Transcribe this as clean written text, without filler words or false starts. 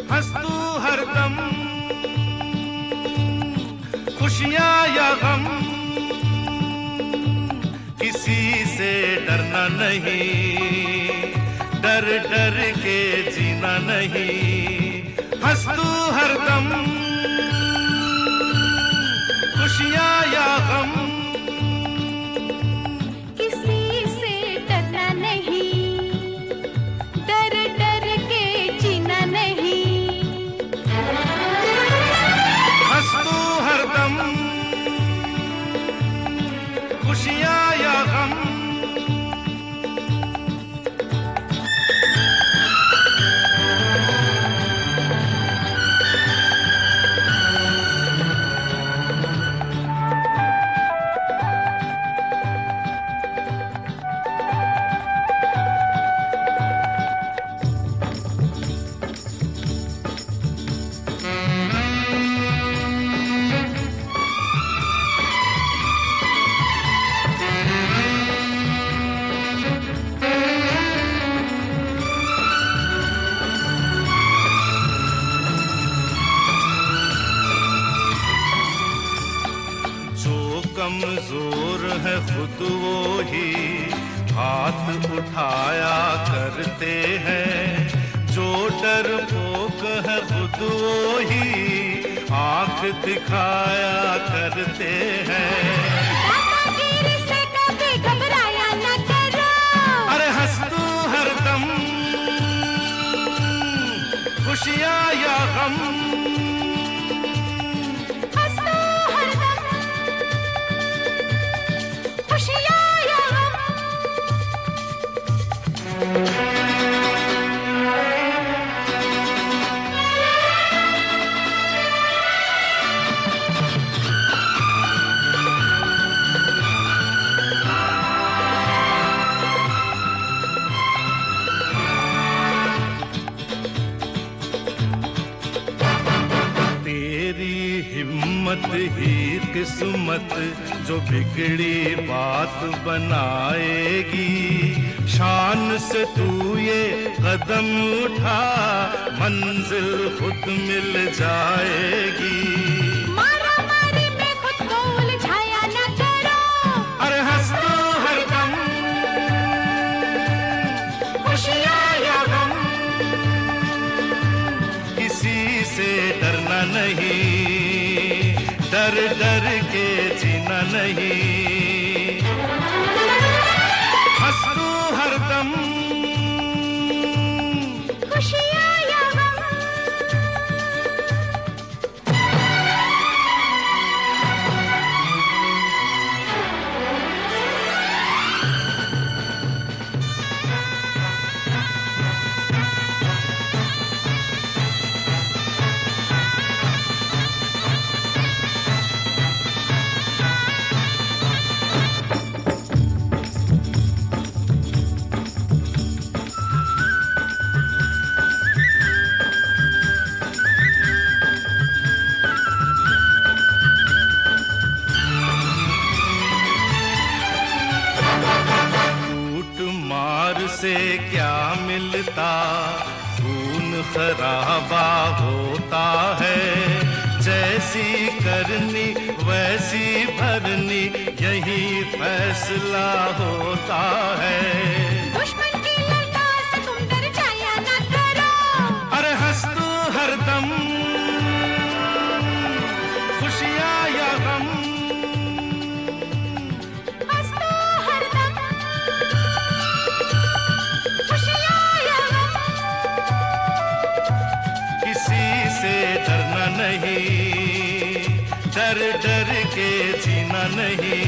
हंस तू हरदम, खुशियाँ या गम, किसी से डरना नहीं, डर डर के जीना नहीं। हंस तू हरदम, खुशियाँ या गम, किसी से डरना नहीं, डर डर के जीना नहीं। हंस तू हरदम, खुशियाँ या गम। कमजोर है खुद वो ही हाथ उठाया करते हैं, जो डरपोक है खुद वो ही आंख दिखाया करते हैं। दादागिरी से कभी घबराया न करो, अरे हंस तू हरदम, खुशियाँ या गम, हंस तू हरदम, खुशियाँ या गम। तेरी हिम्मत ही किस्मत जो बिगड़ी बात बनाएगी, शान से तू ये कदम उठा मंजिल खुद मिल जाएगी। मारा मारी में खुद को उलझाया न करो, अरे हंस तू हरदम, खुशियाँ या गम, किसी से डरना नहीं, डर डर के जीना नहीं। हंस तू हरदम, खुशियाँ या गम। से क्या मिलता, खून खराबा होता है। जैसी करनी वैसी भरनी, यही फैसला होता है। दुश्मन की ललकार से तुम डर जाया न करो, अरे हंस तू हरदम, खुशियाँ या गम, हंस तू हरदम, खुशियाँ या गम। किसी से डरना नहीं, डर डर के जीना नहीं।